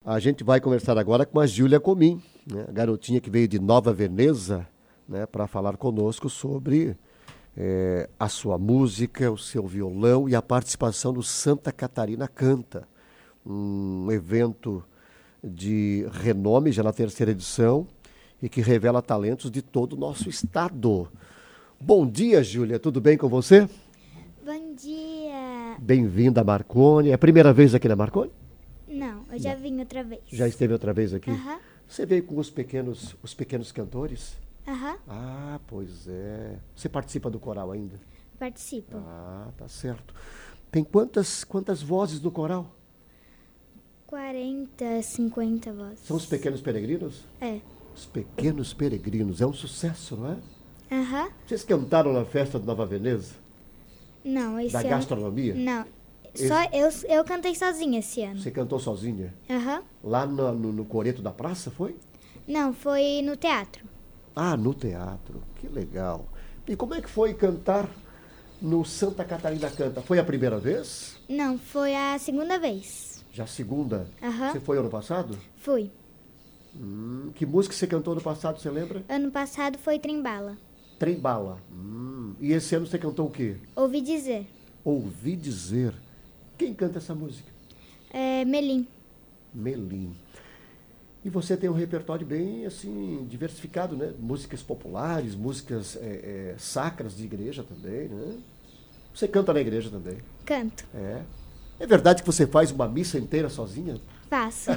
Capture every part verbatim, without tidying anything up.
A gente vai conversar agora com a Júlia Comim, né? A garotinha que veio de Nova Veneza, né, para falar conosco sobre é, a sua música, o seu violão e a participação do Santa Catarina Canta, um evento de renome, já na terceira edição, e que revela talentos de todo o nosso estado. Bom dia, Júlia, tudo bem com você? Bom dia. Bem-vinda a Marconi. É a primeira vez aqui na Marconi? Não, eu já Não. vim outra vez. Já esteve outra vez aqui? Aham. Uh-huh. Você veio com os pequenos, os pequenos cantores? Aham. Uh-huh. Ah, pois é. Você participa do coral ainda? Participo. Ah, tá certo. Tem quantas, quantas vozes no coral? quarenta, cinquenta vozes. São os pequenos peregrinos? É. Os pequenos peregrinos. É um sucesso, não é? Aham. Uh-huh. Vocês cantaram na festa de Nova Veneza? Não, esse Da ano... gastronomia? Não. Esse... Só eu, eu cantei sozinha esse ano. Você cantou sozinha? Aham. Uh-huh. Lá no, no, no coreto da praça, foi? Não, foi no teatro. Ah, no teatro. Que legal. E como é que foi cantar no Santa Catarina Canta? Foi a primeira vez? Não, foi a segunda vez. Já a segunda? Aham. Uh-huh. Você foi ano passado? Fui. Hum, que música você cantou ano passado, você lembra? Ano passado foi Trembala. Trembala. Hum. E esse ano você cantou o quê? Ouvi Dizer. Ouvi Dizer. Quem canta essa música? É Melim. Melim. E você tem um repertório bem, assim, diversificado, né? Músicas populares, músicas é, é, sacras de igreja também, né? Você canta na igreja também? Canto. É. É verdade que você faz uma missa inteira sozinha? Faço.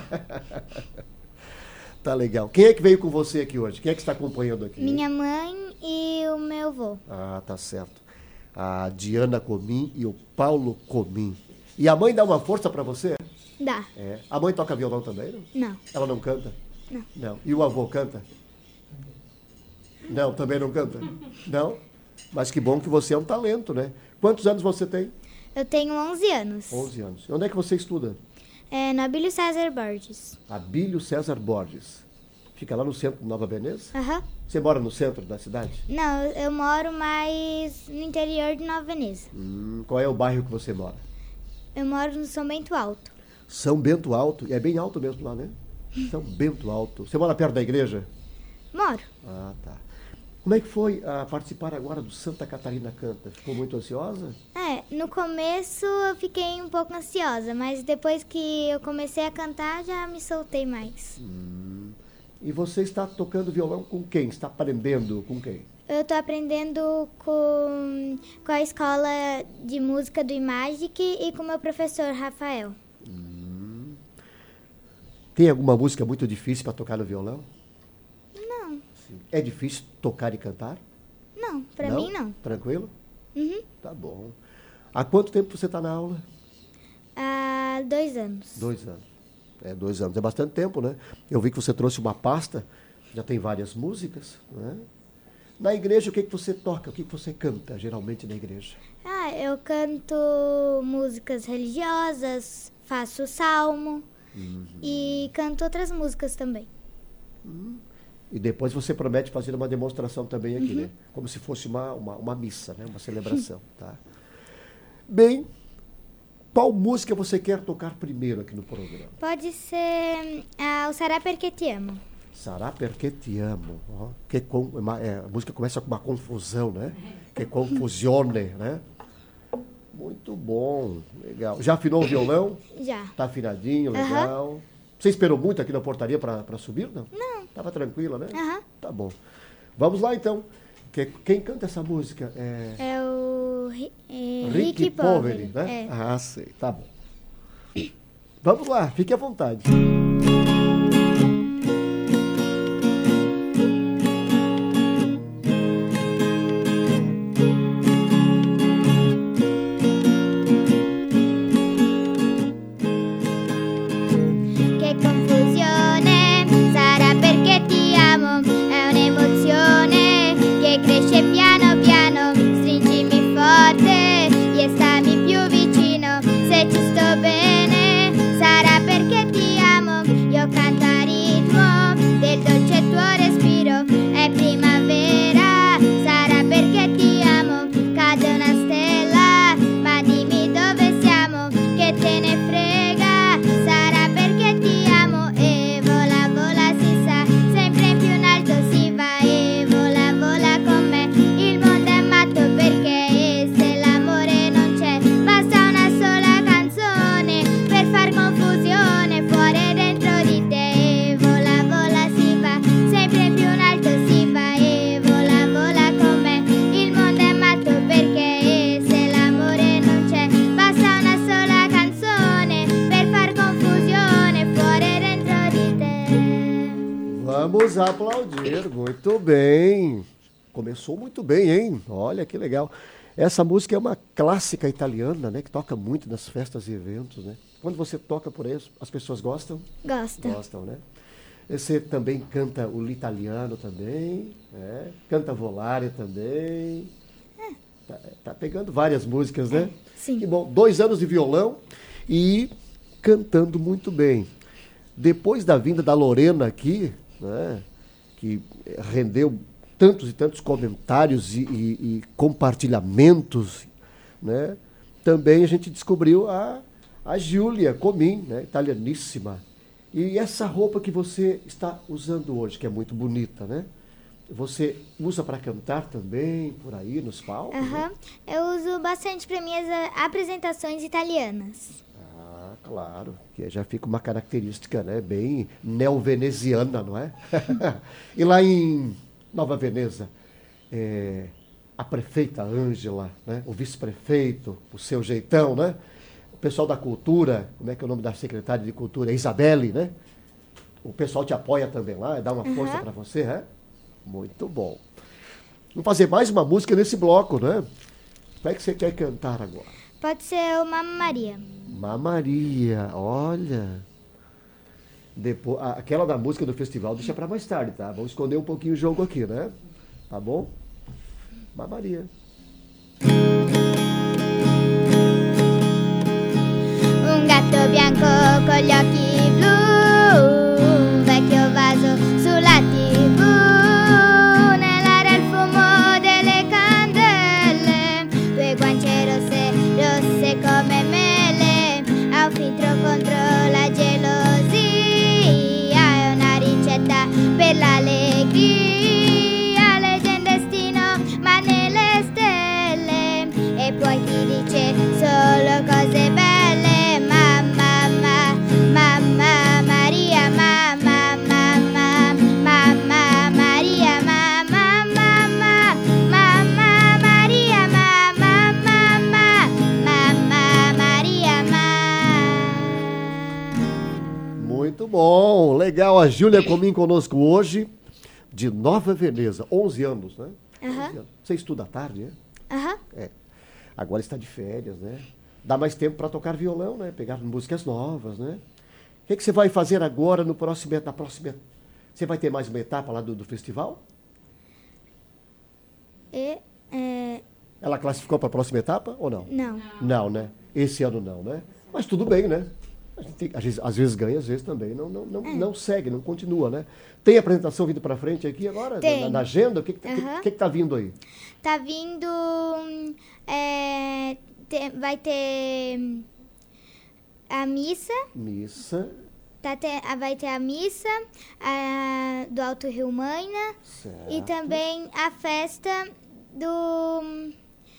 Tá legal. Quem é que veio com você aqui hoje? Quem é que está acompanhando aqui? Minha mãe e o meu avô. Ah, tá certo. A Diana Comim e o Paulo Comim. E a mãe dá uma força para você? Dá. É. A mãe toca violão também, não? Não. Ela não canta? Não. Não. E o avô canta? Não, também não canta? Não? Mas que bom que você é um talento, né? Quantos anos você tem? Eu tenho onze anos. onze anos. Onde é que você estuda? É no Abílio César Borges. Abílio César Borges. Fica lá no centro de Nova Veneza? Aham. Uhum. Você mora no centro da cidade? Não, eu moro mais no interior de Nova Veneza. Hum, qual é o bairro que você mora? Eu moro no São Bento Alto. São Bento Alto? É bem alto mesmo lá, né? São Bento Alto. Você mora perto da igreja? Moro. Ah, tá. Como é que foi a participar agora do Santa Catarina Canta? Ficou muito ansiosa? É, no começo eu fiquei um pouco ansiosa, mas depois que eu comecei a cantar, já me soltei mais. Hum. E você está tocando violão com quem? Está aprendendo com quem? Eu estou aprendendo com, com a escola de música do Imagic e com o meu professor, Rafael. Hum. Tem alguma música muito difícil para tocar no violão? Não. Sim. É difícil tocar e cantar? Não, para mim não. Tranquilo? Uhum. Tá bom. Há quanto tempo você está na aula? Há dois anos. Dois anos. É, dois anos. É bastante tempo, né? Eu vi que você trouxe uma pasta, já tem várias músicas, né? Na igreja, o que, que você toca? O que, que você canta, geralmente, na igreja? Ah, eu canto músicas religiosas, faço salmo uhum. e canto outras músicas também. Uhum. E depois você promete fazer uma demonstração também aqui, uhum. né? Como se fosse uma, uma, uma missa, né? Uma celebração, tá? Bem... Qual música você quer tocar primeiro aqui no programa? Pode ser uh, o Sarà Perché Ti Amo. Sarà Perché Ti Amo. Oh, que com, é, a música começa com uma confusão, né? Que confusione, né? Muito bom, legal. Já afinou o violão? Já. Tá afinadinho, legal. Uhum. Você esperou muito aqui na portaria para subir, não? Não. Tava tranquila, né? Aham. Uhum. Tá bom. Vamos lá, então. Que, quem canta essa música é... É o é, Ricky Poveri, né? É. Ah, sei. Tá bom. Vamos lá, fique à vontade. Che confusione, sarà perché ti amo, è un'emozione che cresce piano piano, stringimi forte e stammi più vicino, se ci sto bene, sarà perché ti amo. Vamos aplaudir, muito bem. Começou muito bem, hein? Olha que legal. Essa música é uma clássica italiana, né? Que toca muito nas festas e eventos, né? Quando você toca por isso, as pessoas gostam? Gosta. Gostam, né? Você também canta o l'italiano também, né? Canta Volare também. É. Tá, tá pegando várias músicas, né? Sim. Que bom. Dois anos de violão e cantando muito bem. Depois da vinda da Lorena aqui, né? Que rendeu tantos e tantos comentários e, e, e compartilhamentos, né? Também a gente descobriu a, a Giulia Comim, né? Italianíssima. E essa roupa que você está usando hoje, que é muito bonita, né? Você usa para cantar também, por aí, nos palcos? Aham. Né? Eu uso bastante para minhas a- apresentações italianas. Ah, claro, que já fica uma característica, né? Bem neo-veneziana, não é? E lá em Nova Veneza, é, a prefeita Ângela, né? O vice-prefeito, o seu jeitão, né? O pessoal da cultura, como é que é o nome da secretária de cultura? É Isabelle, né? O pessoal te apoia também lá, dá uma força Uhum. para você, é? Muito bom. Vamos fazer mais uma música nesse bloco, né? Como é que você quer cantar agora? Pode ser o Mamma Maria. Mamaria, olha. Depois, a- aquela da música do festival deixa para mais tarde, tá? Vamos esconder um pouquinho o jogo aqui, né? Tá bom? Mamaria. Un gatto bianco con gli occhi blu, un vecchio vaso sulla tivù, nell'aria il fumo delle candele, due guance rosse, rosse come mele, ha un filtro contro la gelosia, è una ricetta per l'allegria, legge il destino ma nelle stelle, e poi ti dice solo cose belle. Mamma, ma, mamma Maria, mamma, mamma, mamma Maria, mamma, mamma, mamma Maria, mamma, mamma, mamma Maria, mamma. Muito bom, legal. A Giulia Comim conosco hoje, de Nova Veneza, onze anos, né? Aham. onze anos. Você estuda à tarde, né? Aham. É. Agora está de férias, né? Dá mais tempo para tocar violão, né? Pegar músicas novas, né? O que, que você vai fazer agora no próximo, na próxima... Você vai ter mais uma etapa lá do, do festival? E, é, Ela classificou para a próxima etapa ou não? não. Não, né? Esse ano não, né? Mas tudo bem, né? A gente tem- às, vezes, às vezes ganha, às vezes também não, não, não, não segue, não continua, né? Tem apresentação vindo para frente aqui agora? Tem. Na, na agenda? O que que, Aham. que, que que tá vindo aí? Tá vindo. hum, é, te- vai ter hum, a missa. Missa, Tá te- a- vai ter a missa a, do Alto Rio Maina. certo. E também a festa do.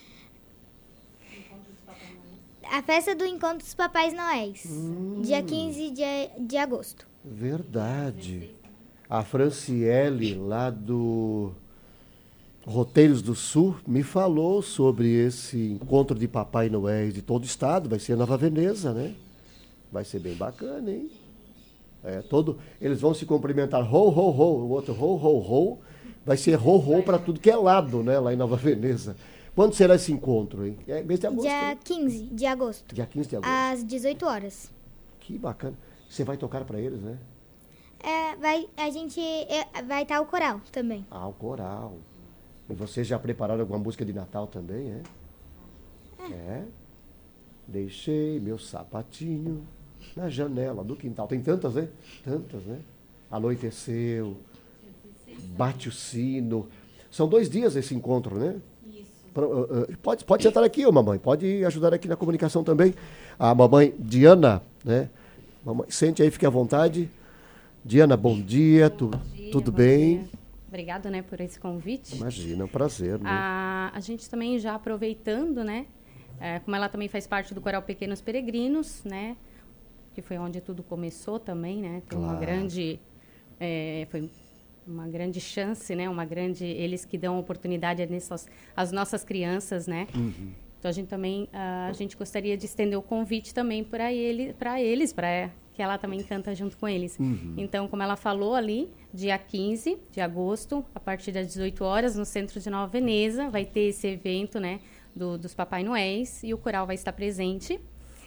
A festa do Encontro dos Papais Noéis. Dia quinze de, de agosto. Verdade. A Franciele, lá do Roteiros do Sul, me falou sobre esse encontro de Papai Noel de todo o estado. Vai ser em Nova Veneza, né? Vai ser bem bacana, hein? É, todo, eles vão se cumprimentar, ho, ho, ho, o outro ho, ho, ho. Vai ser ho, ho para tudo que é lado, né? Lá em Nova Veneza. Quando será esse encontro, hein? É mês de agosto, Dia né? quinze de agosto. Dia quinze de agosto. Às dezoito horas. Que bacana. Você vai tocar para eles, né? É, vai, a gente é, vai estar o coral também. Ah, o coral. E vocês já prepararam alguma música de Natal também, é? É. Deixei meu sapatinho na janela do quintal. Tem tantas, né? Tantas, né? Anoiteceu, bate o sino. São dois dias esse encontro, né? Pro- uh, uh, Pode, pode sentar aqui, ô mamãe. Pode ajudar aqui na comunicação também. A mamãe Diana, né? Mamãe, sente aí, fique à vontade. Diana, bom dia. Tu, Bom dia, tudo bom bem? dia. Obrigada, né, por esse convite. Imagina, é um prazer, né? A, a gente também já aproveitando, né, é, como ela também faz parte do Coral Pequenos Peregrinos, né, que foi onde tudo começou também, né, tem uma Claro. grande, é, foi uma grande chance, né, uma grande, eles que dão oportunidade a nessas, às nossas crianças, né. Então a gente também, ah, a gente gostaria de estender o convite também para ele, para eles, para que ela também canta junto com eles. Uhum. Então, como ela falou ali, dia quinze de agosto, a partir das dezoito horas, no centro de Nova Veneza, vai ter esse evento, né, do, dos Papai Noéis, e o coral vai estar presente.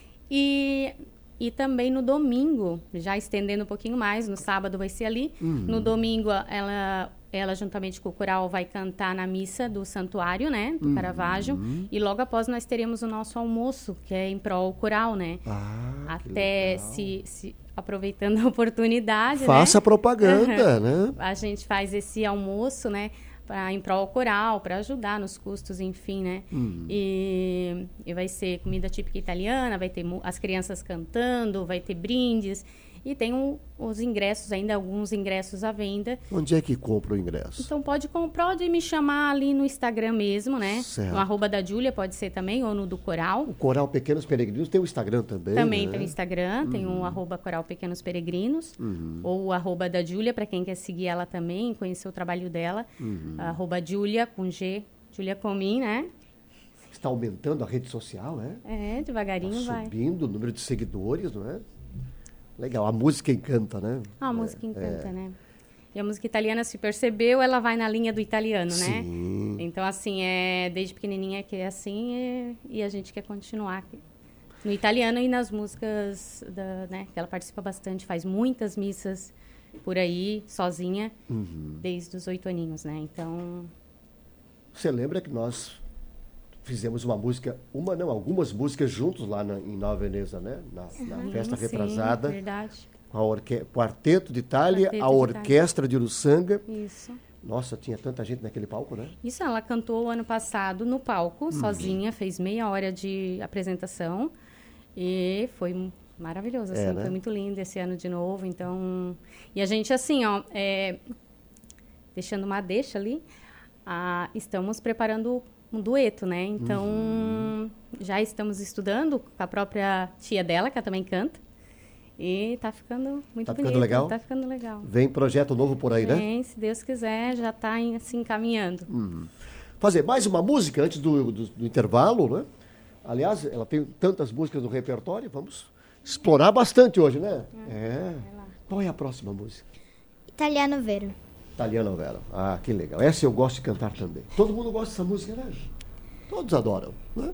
E, e também no domingo, já estendendo um pouquinho mais, no sábado vai ser ali, Uhum. no domingo ela... Ela, juntamente com o coral, vai cantar na missa do santuário, né? Do Uhum. Caravaggio. E logo após nós teremos o nosso almoço, que é em prol coral, né? Ah, que Até legal. se, se aproveitando a oportunidade, Faça né? propaganda, né? A gente faz esse almoço, né? Pra, em prol coral, para ajudar nos custos, enfim, né? Uhum. E, e vai ser comida típica italiana, vai ter mu- as crianças cantando, vai ter brindes. E tem um, os ingressos ainda, alguns ingressos à venda. Onde é que compra o ingresso? Então pode, com- pode me chamar ali no Instagram mesmo, né? Certo. No arroba da Júlia pode ser também, ou no do Coral. O Coral Pequenos Peregrinos tem o Instagram também, Também né? tem o Instagram, tem o arroba Coral Pequenos Peregrinos, Uhum. ou o arroba da Júlia, para quem quer seguir ela também, conhecer o trabalho dela. Uhum. Arroba Júlia, com G, Júlia Comim, né? Está aumentando a rede social, né? É, devagarinho Está vai. subindo o número de seguidores, não é? Legal, a música encanta, né? Ah, a música encanta, né? E a música italiana, se percebeu, ela vai na linha do italiano, né? Sim. Então, assim, é desde pequenininha que é assim e, e a gente quer continuar no italiano e nas músicas, da, né? Que ela participa bastante, faz muitas missas por aí, sozinha, Uhum. desde os oito aninhos, né? Então, Você lembra que nós fizemos uma música, uma não, algumas músicas juntos lá na, em Nova Veneza, né? Na, na festa sim, retrasada. verdade. Com a orque... Quarteto de Itália, Quarteto a de Orquestra de Uruçanga. Isso. Nossa, tinha tanta gente naquele palco, né? Isso, ela cantou ano passado no palco, sozinha, fez meia hora de apresentação e foi m- maravilhoso, assim, É, né? foi muito lindo esse ano de novo, então... E a gente, assim, ó, é, deixando uma deixa ali, ah, estamos preparando um dueto, né? Então, Uhum. já estamos estudando com a própria tia dela, que ela também canta, e tá ficando muito Tá bonito. ficando legal? Tá ficando legal. Vem projeto novo por aí, né? Bem, se Deus quiser, já está se encaminhando. Fazer mais uma música antes do, do, do intervalo, né? Aliás, ela tem tantas músicas no repertório, vamos explorar bastante hoje, né? É. Qual é a próxima música? Italiano vero. Italiana Vera. Ah, que legal. Essa eu gosto de cantar também. Todo mundo gosta dessa música, né? Todos adoram, né?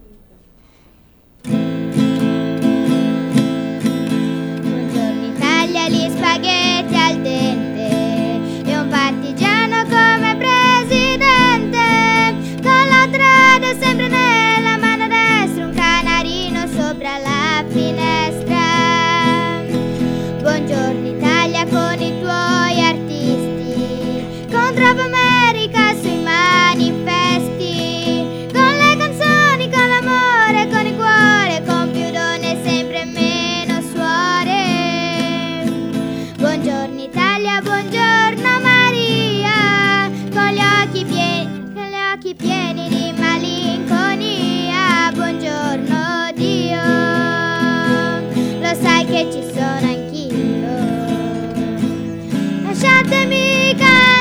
Buongiorno Italia, gli spaghetti al dente e un partigiano come presidente, con l'altra da sempre nella mano destra, un canarino sopra la finestra. Buongiorno Italia con i tuoi artisti, con troppa America sui manifesti, con le canzoni, con l'amore, con il cuore, con più donne sempre meno suore. Buongiorno Italia, buongiorno Maria, con gli occhi pieni, con gli occhi pieni di malinconia. Buongiorno Dio, lo sai che ci sono anch'io. Lasciatemi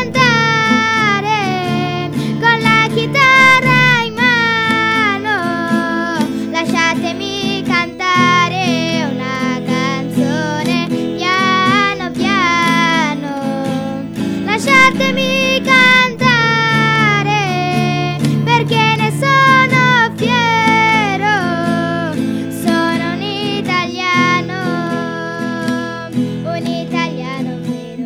cantare con la chitarra in mano, lasciatemi cantare una canzone piano piano, lasciatemi cantare perché ne sono fiero, sono un italiano, un italiano vero.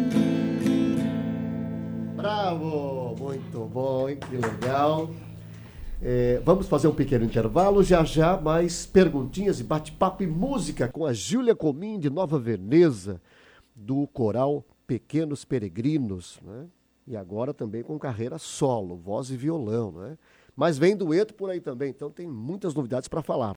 Bravo! Muito bom, hein? Que legal. É, vamos fazer um pequeno intervalo, já já mais perguntinhas e bate-papo e música com a Júlia Comim de Nova Veneza, do coral Pequenos Peregrinos, né? E agora também com carreira solo, voz e violão, né? Mas vem dueto por aí também, então tem muitas novidades para falar.